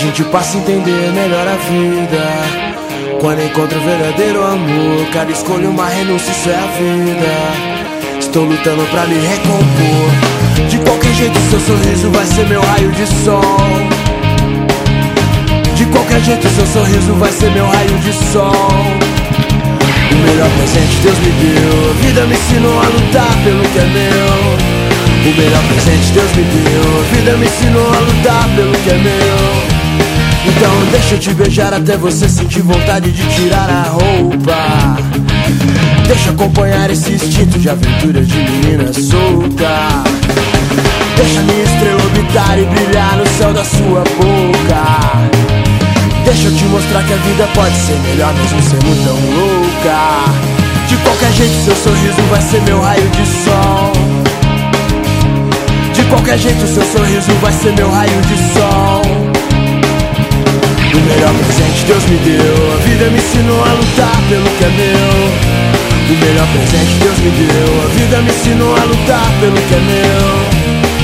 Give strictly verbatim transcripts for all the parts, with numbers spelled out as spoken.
gente passa a entender melhor a vida quando encontra o verdadeiro amor. Cada escolha uma renúncia, isso é a vida. Estou lutando pra me recompor. De qualquer jeito seu sorriso vai ser meu raio de sol. De qualquer jeito seu sorriso vai ser meu raio de sol. O melhor presente Deus me deu. A vida me ensinou a lutar pelo que é meu. O melhor presente Deus me deu. A vida me ensinou a lutar pelo que é meu. Então deixa eu te beijar até você sentir vontade de tirar a roupa. Deixa eu acompanhar esse instinto de aventura de menina solta. Deixa minha estrela orbitar e brilhar no céu da sua boca. Deixa eu te mostrar que a vida pode ser melhor mesmo sendo tão louca. De qualquer jeito seu sorriso vai ser meu raio de sol. De qualquer jeito seu sorriso vai ser meu raio de sol. O melhor presente Deus me deu. A vida me ensinou a lutar pelo que é meu. O melhor presente Deus me deu. A vida me ensinou a lutar pelo que é meu.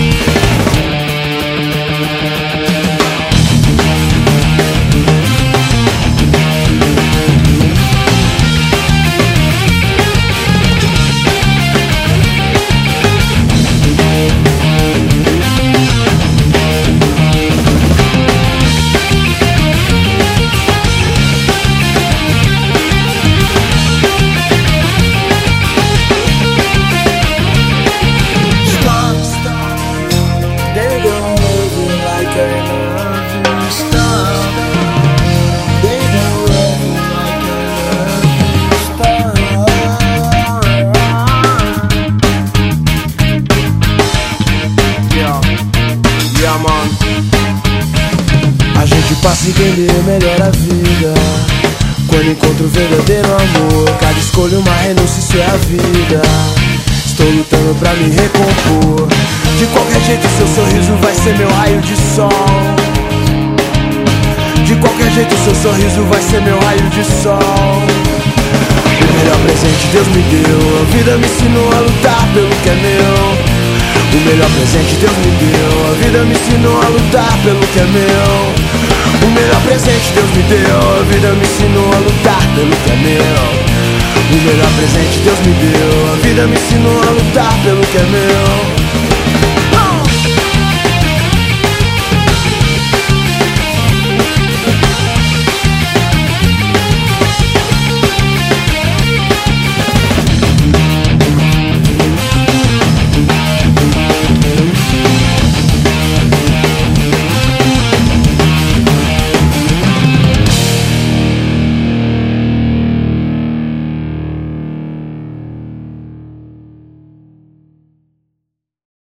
A gente passa a entender melhor a vida quando encontra o verdadeiro amor. Cada escolha uma renúncia, isso é a vida. Estou lutando pra me recompor. De qualquer jeito seu sorriso vai ser meu raio de sol. De qualquer jeito seu sorriso vai ser meu raio de sol. O melhor presente Deus me deu. A vida me ensinou a lutar pelo que é meu. O melhor presente Deus me deu. A vida me ensinou a lutar pelo que é meu. O melhor presente Deus me deu. A vida me ensinou a lutar pelo que é meu. O melhor presente Deus me deu. A vida me ensinou a lutar pelo que é meu.